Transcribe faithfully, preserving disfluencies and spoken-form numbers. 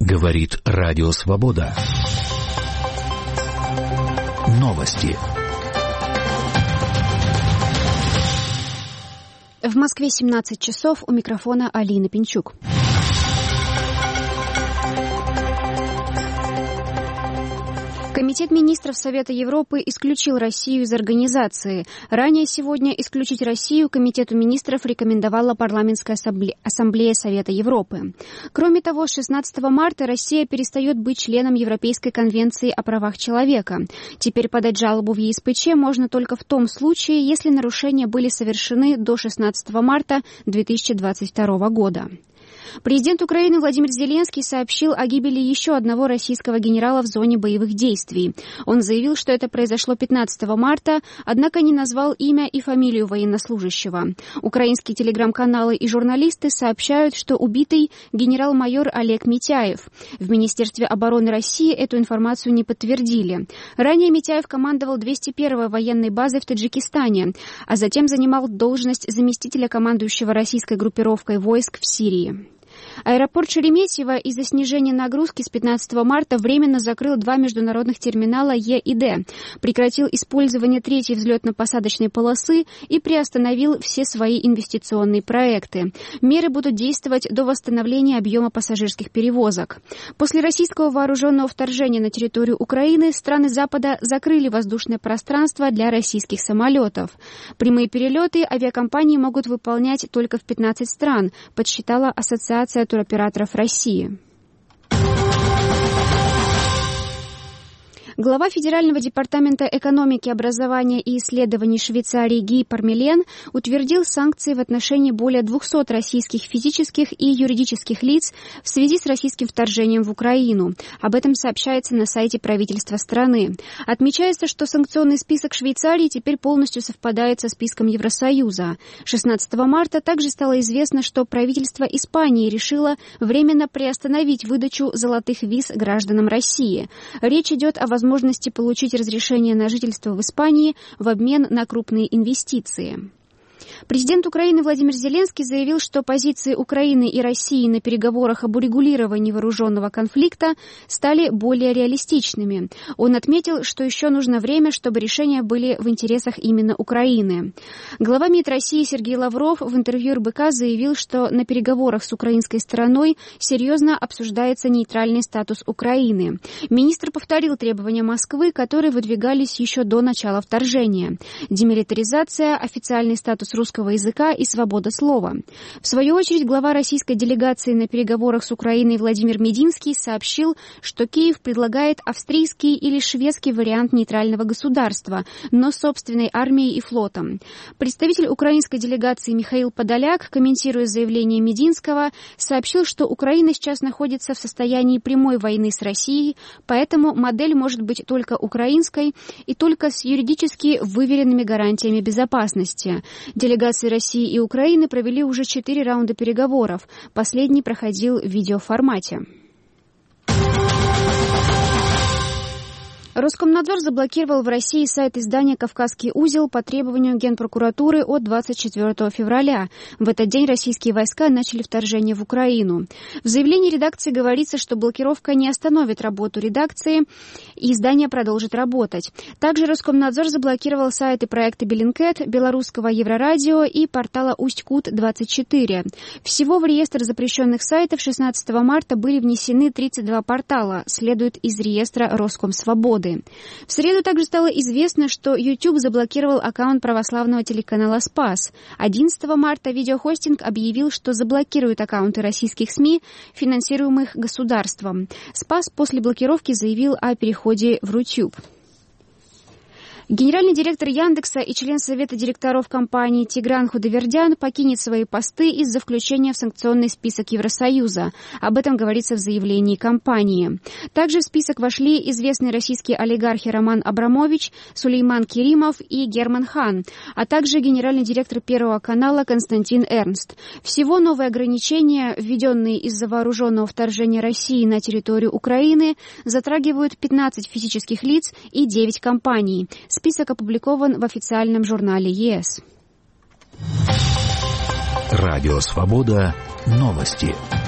Говорит Радио Свобода. Новости. В Москве семнадцать часов, у микрофона Алина Пинчук. Комитет министров Совета Европы исключил Россию из организации. Ранее сегодня исключить Россию Комитету министров рекомендовала Парламентская ассамблея Совета Европы. Кроме того, с шестнадцатого марта Россия перестает быть членом Европейской конвенции о правах человека. Теперь подать жалобу в Е С П Ч можно только в том случае, если нарушения были совершены до шестнадцатого марта две тысячи двадцать второго года. Президент Украины Владимир Зеленский сообщил о гибели еще одного российского генерала в зоне боевых действий. Он заявил, что это произошло пятнадцатого марта, однако не назвал имя и фамилию военнослужащего. Украинские телеграм-каналы и журналисты сообщают, что убитый генерал-майор Олег Митяев. В Министерстве обороны России эту информацию не подтвердили. Ранее Митяев командовал двести первой военной базой в Таджикистане, а затем занимал должность заместителя командующего российской группировкой войск в Сирии. Аэропорт Шереметьево из-за снижения нагрузки с пятнадцатого марта временно закрыл два международных терминала Е и Д, прекратил использование третьей взлетно-посадочной полосы и приостановил все свои инвестиционные проекты. Меры будут действовать до восстановления объема пассажирских перевозок. После российского вооруженного вторжения на территорию Украины страны Запада закрыли воздушное пространство для российских самолетов. Прямые перелеты авиакомпании могут выполнять только в пятнадцать стран, подсчитала Ассоциация туроператоров России. Глава Федерального департамента экономики, образования и исследований Швейцарии Ги Пармелен утвердил санкции в отношении более двухсот российских физических и юридических лиц в связи с российским вторжением в Украину. Об этом сообщается на сайте правительства страны. Отмечается, что санкционный список Швейцарии теперь полностью совпадает со списком Евросоюза. шестнадцатого марта также стало известно, что правительство Испании решило временно приостановить выдачу золотых виз гражданам России. Речь идет о возможности возможности получить разрешение на жительство в Испании в обмен на крупные инвестиции. Президент Украины Владимир Зеленский заявил, что позиции Украины и России на переговорах об урегулировании вооруженного конфликта стали более реалистичными. Он отметил, что еще нужно время, чтобы решения были в интересах именно Украины. Глава МИД России Сергей Лавров в интервью Эр Бэ Ка заявил, что на переговорах с украинской стороной серьезно обсуждается нейтральный статус Украины. Министр повторил требования Москвы, которые выдвигались еще до начала вторжения. Демилитаризация, официальный статус русского языка и свобода слова. В свою очередь, глава российской делегации на переговорах с Украиной Владимир Мединский сообщил, что Киев предлагает австрийский или шведский вариант нейтрального государства, но с собственной армией и флотом. Представитель украинской делегации Михаил Подоляк, комментируя заявление Мединского, сообщил, что Украина сейчас находится в состоянии прямой войны с Россией, поэтому модель может быть только украинской и только с юридически выверенными гарантиями безопасности. Делегации России и Украины провели уже четыре раунда переговоров. Последний проходил в видеоформате. Роскомнадзор заблокировал в России сайт издания «Кавказский узел» по требованию Генпрокуратуры от двадцать четвёртого февраля. В этот день российские войска начали вторжение в Украину. В заявлении редакции говорится, что блокировка не остановит работу редакции, и издание продолжит работать. Также Роскомнадзор заблокировал сайты проекта Bellingcat, белорусского Еврорадио и портала Усть-Кут двадцать четыре. Всего в реестр запрещенных сайтов шестнадцатого марта были внесены тридцать два портала, следует из реестра Роскомсвободы. В среду также стало известно, что YouTube заблокировал аккаунт православного телеканала «Спас». одиннадцатого марта видеохостинг объявил, что заблокирует аккаунты российских СМИ, финансируемых государством. «Спас» после блокировки заявил о переходе в Рутюб. Генеральный директор Яндекса и член Совета директоров компании Тигран Худовердян покинет свои посты из-за включения в санкционный список Евросоюза. Об этом говорится в заявлении компании. Также в список вошли известные российские олигархи Роман Абрамович, Сулейман Керимов и Герман Хан, а также генеральный директор Первого канала Константин Эрнст. Всего новые ограничения, введенные из-за вооруженного вторжения России на территорию Украины, затрагивают пятнадцать физических лиц и девять компаний. Список опубликован в официальном журнале Е С. Радио Свобода. Новости.